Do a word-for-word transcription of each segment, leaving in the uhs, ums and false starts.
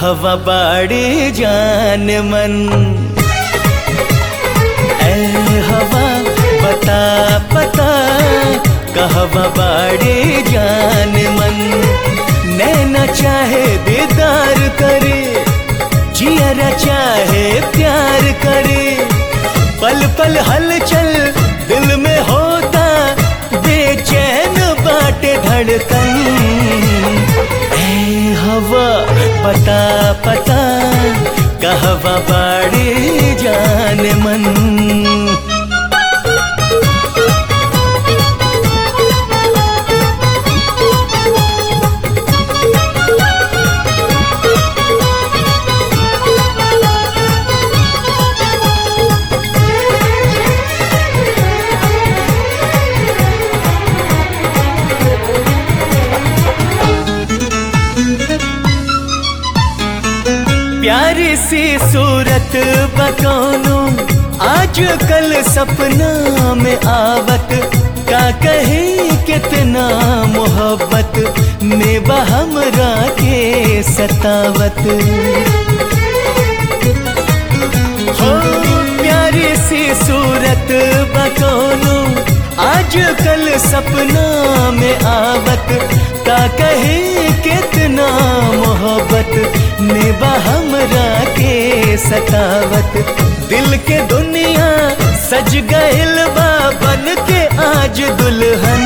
कहवा बाड़े जान मन। ऐ हवा बता पता कहवा बाड़े जान मन। नैना चाहे दीदार करे, जियरा चाहे प्यार करे, पल पल हलचल दिल में होता, बेचैन बाटे धड़कन। ऐ हवा पता पता कहवा बाड़े जान मन। प्यारी सी सूरत बकौनो आज कल सपना में आवत, का कहे कितना मोहब्बत में बहमरा के सतावत। हो प्यारी सी सूरत बकौनो आज कल सपना में आवत, का कहे कितना मोहब्बत निभा हमरा के सतावत। दिल के दुनिया सज गइल बा बन के आज दुल्हन।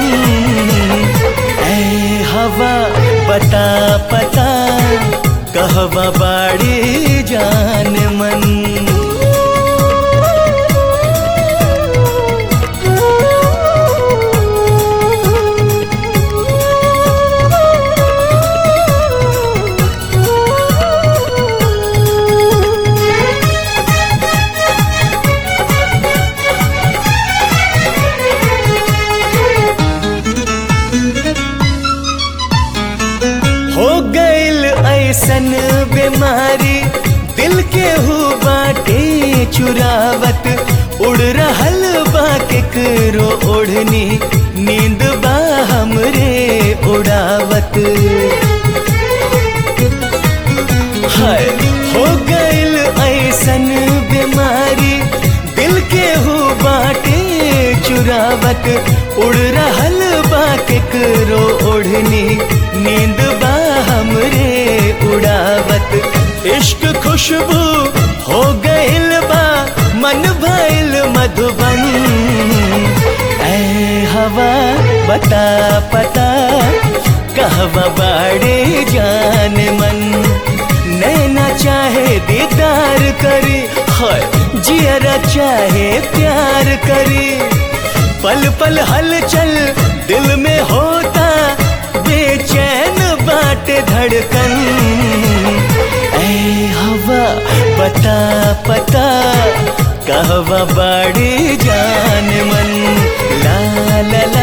ऐ हवा बता पता कहवा बाड़े जान मन। हो गइल ऐसन बीमारी दिल के हु बाटे चुरावत, उड़ रहल बा केकरो ओढ़नी, नींद बा हमरे उड़ावत। हाय हो गइल ऐसन बीमारी दिल के हु बाटे चुरावत, उड़ रहल बा केकरो ओढ़नी, नींद बा हमरे उड़ावत। इश्क खुशबू हो गइल बा मन भइल मधुबन। ऐ हवा बता पता कहवा बाड़े जान मन। नैना चाहे दीदार करे, हाय जियरा चाहे प्यार करे, पल पल हलचल दिल में होता, बेचैन बाटे धड़कन। ऐ हवा बता पता कहवा बाड़े जान मन। ला ला